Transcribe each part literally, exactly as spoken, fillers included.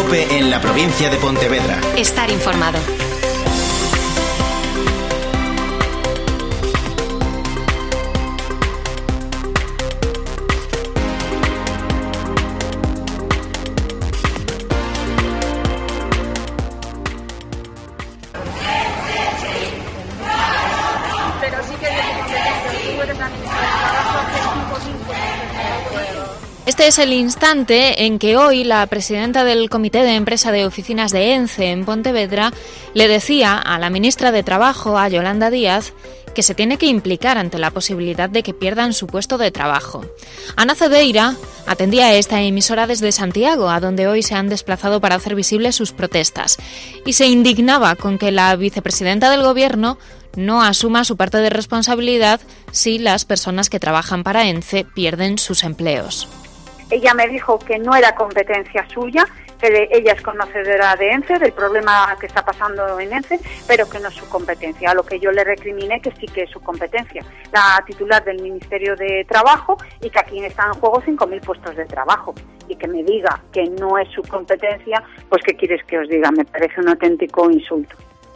COPE en la provincia de Pontevedra. Estar informado. Este es el instante en que hoy la presidenta del Comité de Empresa de Oficinas de ENCE en Pontevedra le decía a la ministra de Trabajo, a Yolanda Díaz, que se tiene que implicar ante la posibilidad de que pierdan su puesto de trabajo. Ana Cedeira atendía a esta emisora desde Santiago, a donde hoy se han desplazado para hacer visibles sus protestas, y se indignaba con que la vicepresidenta del Gobierno no asuma su parte de responsabilidad si las personas que trabajan para ENCE pierden sus empleos. Ella me dijo que no era competencia suya, que de, ella es conocedora de ENCE, del problema que está pasando en ENCE, pero que no es su competencia. A lo que yo le recriminé que sí que es su competencia. La titular del Ministerio de Trabajo, y que aquí están en juego cinco mil puestos de trabajo. Y que me diga que no es su competencia, pues ¿qué quieres que os diga? Me parece un auténtico insulto.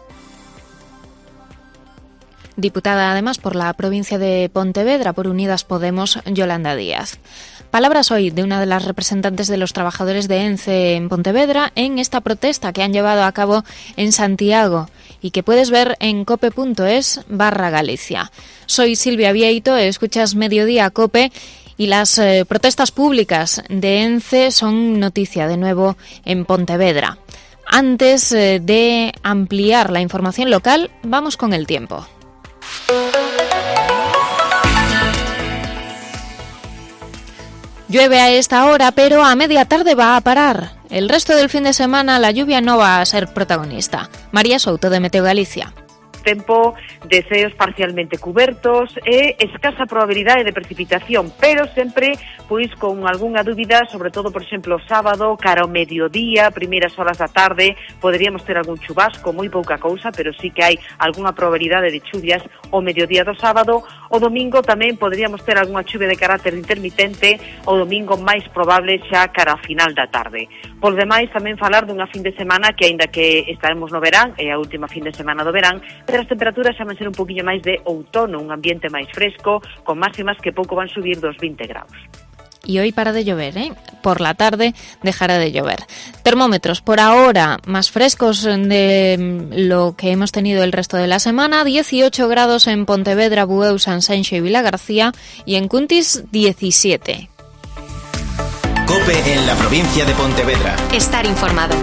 Diputada además por la provincia de Pontevedra por Unidas Podemos, Yolanda Díaz. Palabras hoy de una de las representantes de los trabajadores de ENCE en Pontevedra en esta protesta que han llevado a cabo en Santiago y que puedes ver en cope punto es barra Galicia. Soy Silvia Vieito, escuchas Mediodía Cope y las eh, protestas públicas de ENCE son noticia de nuevo en Pontevedra. Antes eh, de ampliar la información local, vamos con el tiempo. Llueve a esta hora, pero a media tarde va a parar. El resto del fin de semana la lluvia no va a ser protagonista. María Souto, de Meteo Galicia. Tempo de ceos parcialmente cubertos e escasa probabilidade de precipitación, pero sempre pois con algunha dúbida, sobre todo, por exemplo, o sábado, cara ao mediodía, primeiras horas da tarde, poderíamos ter algún chubasco, moi pouca cousa, pero sí que hai algunha probabilidade de chuvias o mediodía do sábado. O domingo tamén poderíamos ter algunha chuvia de carácter intermitente, o domingo máis probable xa cara ao final da tarde. Por demais, tamén falar dunha fin de semana que, aínda que estaremos no verán, é a última fin de semana do verán, pero as temperaturas xa van ser un poquinho máis de outono, un ambiente máis fresco, con máximas que pouco van subir dos vinte graus. Y hoy para de llover, ¿eh? Por la tarde dejará de llover. Termómetros por ahora más frescos de lo que hemos tenido el resto de la semana. dieciocho grados en Pontevedra, Bueu, Sanxenxo y Vilagarcía, y en Cuntis diecisiete. COPE en la provincia de Pontevedra. Estar informado.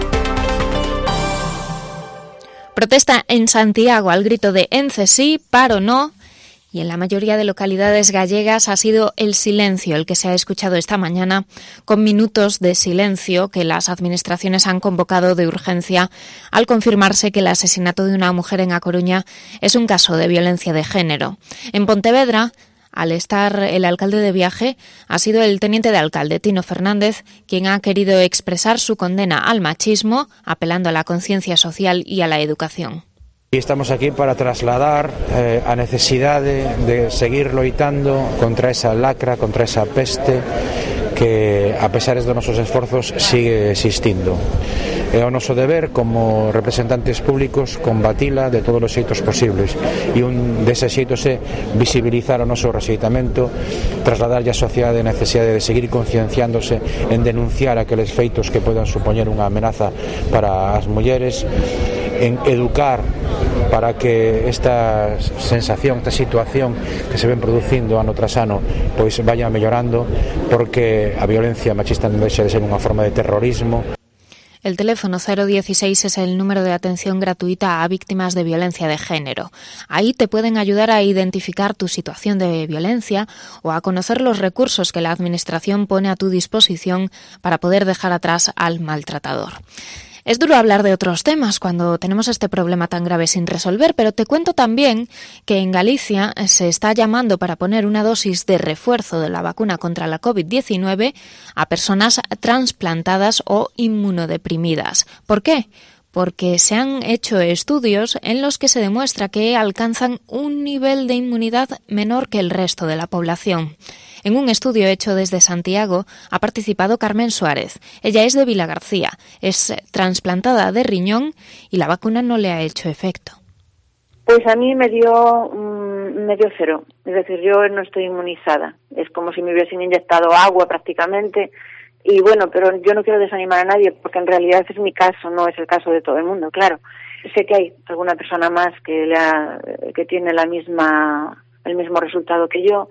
Protesta en Santiago al grito de ENCE sí, paro no. Y en la mayoría de localidades gallegas ha sido el silencio el que se ha escuchado esta mañana, con minutos de silencio que las administraciones han convocado de urgencia al confirmarse que el asesinato de una mujer en A Coruña es un caso de violencia de género. En Pontevedra, al estar el alcalde de viaje, ha sido el teniente de alcalde, Tino Fernández, quien ha querido expresar su condena al machismo, apelando a la conciencia social y a la educación. Y estamos aquí para trasladar eh, a necesidade de seguir loitando contra esa lacra, contra esa peste que, a pesar dos nosos esforzos, sigue existindo. É o noso deber como representantes públicos combatila de todos os xeitos posibles, e un deses xeitos é visibilizar o noso rexeitamento, trasladarlle á sociedade a necesidade de seguir concienciándose en denunciar aqueles feitos que podan supoñer unha amenaza para as mulleres, en educar para que esta sensación, esta situación que se ven producindo ano tras ano pois vaya mellorando, porque a violencia machista non deixa de ser unha forma de terrorismo. El teléfono cero dieciséis es el número de atención gratuita a víctimas de violencia de género. Ahí te pueden ayudar a identificar tu situación de violencia o a conocer los recursos que la Administración pone a tu disposición para poder dejar atrás al maltratador. Es duro hablar de otros temas cuando tenemos este problema tan grave sin resolver, pero te cuento también que en Galicia se está llamando para poner una dosis de refuerzo de la vacuna contra la covid diecinueve a personas trasplantadas o inmunodeprimidas. ¿Por qué? porque se han hecho estudios en los que se demuestra que alcanzan un nivel de inmunidad menor que el resto de la población. En un estudio hecho desde Santiago ha participado Carmen Suárez. Ella es de Vilagarcía, es trasplantada de riñón y la vacuna no le ha hecho efecto. Pues a mí me dio um, me dio cero, es decir, yo no estoy inmunizada. Es como si me hubiesen inyectado agua prácticamente. Y bueno, pero yo no quiero desanimar a nadie, porque en realidad es mi caso, no es el caso de todo el mundo, claro. Sé que hay alguna persona más que le ha, que tiene la misma el mismo resultado que yo.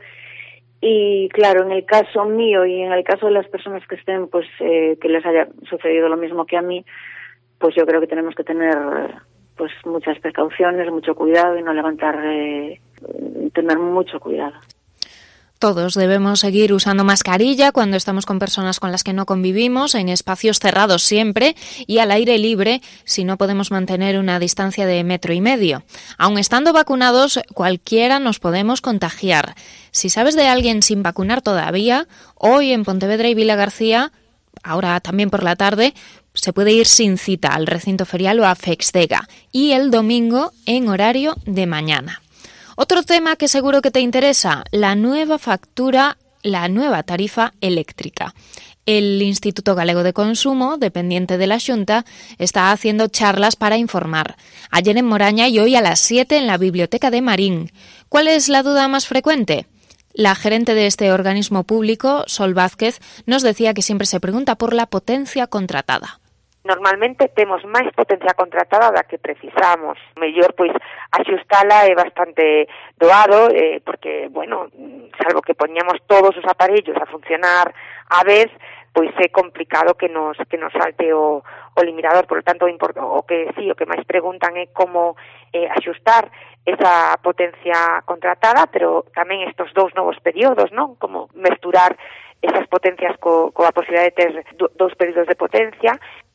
Y claro, en el caso mío y en el caso de las personas que estén, pues eh, que les haya sucedido lo mismo que a mí, pues yo creo que tenemos que tener pues muchas precauciones, mucho cuidado y no levantar, eh, tener mucho cuidado. Todos debemos seguir usando mascarilla cuando estamos con personas con las que no convivimos, en espacios cerrados siempre y al aire libre si no podemos mantener una distancia de metro y medio. Aun estando vacunados, cualquiera nos podemos contagiar. Si sabes de alguien sin vacunar todavía, hoy en Pontevedra y Vilagarcía, ahora también por la tarde, se puede ir sin cita al recinto ferial o a Fexdega y el domingo en horario de mañana. Otro tema que seguro que te interesa, la nueva factura, la nueva tarifa eléctrica. El Instituto Galego de Consumo, dependiente de la Xunta, está haciendo charlas para informar. Ayer en Moraña y hoy a las siete en la Biblioteca de Marín. ¿Cuál es la duda más frecuente? La gerente de este organismo público, Sol Vázquez, nos decía que siempre se pregunta por la potencia contratada. Normalmente temos máis potencia contratada da que precisamos. Mellor, pois, axustala é bastante doado, eh, porque, bueno, salvo que poñamos todos os aparellos a funcionar á vez, pois é complicado que nos que nos salte o, o limitador. Por lo tanto, o que sí, o que máis preguntan é como eh, axustar esa potencia contratada, pero tamén estos dous novos períodos, non? Como mesturar esas potencias co, coa posibilidade de ter do, dous períodos de potencia.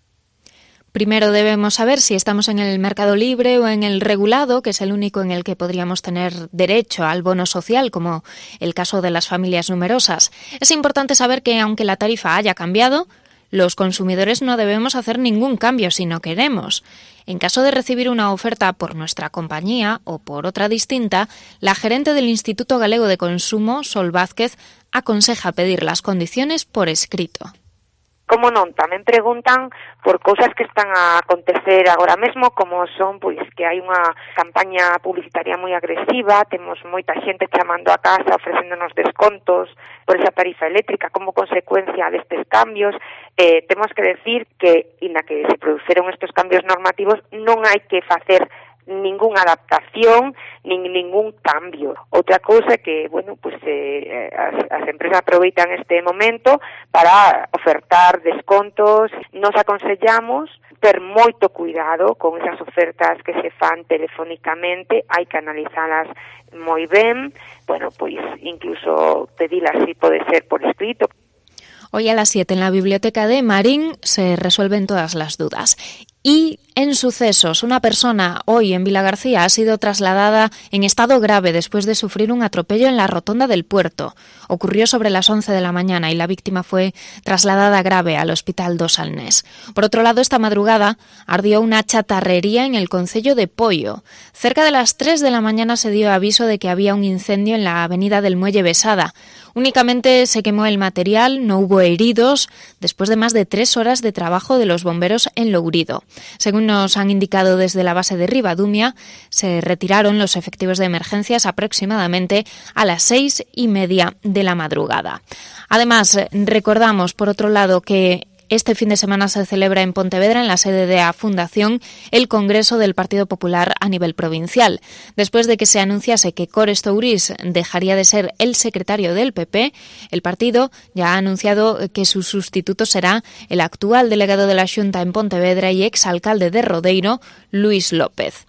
Primero debemos saber si estamos en el mercado libre o en el regulado, que es el único en el que podríamos tener derecho al bono social, como el caso de las familias numerosas. Es importante saber que, aunque la tarifa haya cambiado, los consumidores no debemos hacer ningún cambio si no queremos. En caso de recibir una oferta por nuestra compañía o por otra distinta, la gerente del Instituto Galego de Consumo, Sol Vázquez, aconseja pedir las condiciones por escrito. Como non, tamén preguntan por cousas que están a acontecer agora mesmo, como son, pois, que hai unha campaña publicitaria moi agresiva, temos moita xente chamando a casa ofrecéndonos descontos por esa tarifa eléctrica como consecuencia destes cambios. Eh, temos que decir que, na que se produceron estes cambios normativos, non hai que facer ninguna adaptación, nin ningún cambio. Outra cousa que, bueno, pues eh, as, as empresas aproveitan este momento para ofertar descontos. Nos aconsellamos ter moito cuidado con esas ofertas que se fan telefónicamente, hai que analizalas moi ben, bueno, pois incluso pedilas si pode ser por escrito. Hoy a las siete en la Biblioteca de Marín se resuelven todas las dudas. Y en sucesos, una persona hoy en Vilagarcía ha sido trasladada en estado grave después de sufrir un atropello en la rotonda del puerto. Ocurrió sobre las once de la mañana y la víctima fue trasladada grave al Hospital do Salnés. Por otro lado, esta madrugada ardió una chatarrería en el concello de Poio. Cerca de las tres de la mañana se dio aviso de que había un incendio en la avenida del Muelle Besada. Únicamente se quemó el material, no hubo heridos, después de más de tres horas de trabajo de los bomberos en Lourido. Según nos han indicado desde la base de Ribadumia, se retiraron los efectivos de emergencias aproximadamente a las seis y media de la madrugada. Además, recordamos, por otro lado, que este fin de semana se celebra en Pontevedra, en la sede de la Fundación, el Congreso del Partido Popular a nivel provincial. Después de que se anunciase que Cores Tourís dejaría de ser el secretario del P P, el partido ya ha anunciado que su sustituto será el actual delegado de la Xunta en Pontevedra y exalcalde de Rodeiro, Luis López.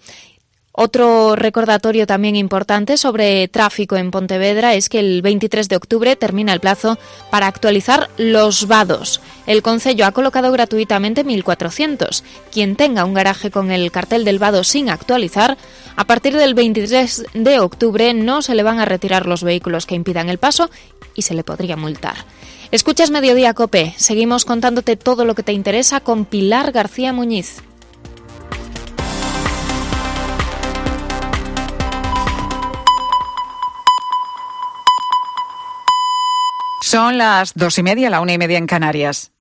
Otro recordatorio también importante sobre tráfico en Pontevedra es que el veintitrés de octubre termina el plazo para actualizar los vados. El concello ha colocado gratuitamente mil cuatrocientos. Quien tenga un garaje con el cartel del vado sin actualizar, a partir del veintitrés de octubre no se le van a retirar los vehículos que impidan el paso y se le podría multar. Escuchas Mediodía Cope. Seguimos contándote todo lo que te interesa con Pilar García Muñiz. Son las dos y media, la una y media en Canarias.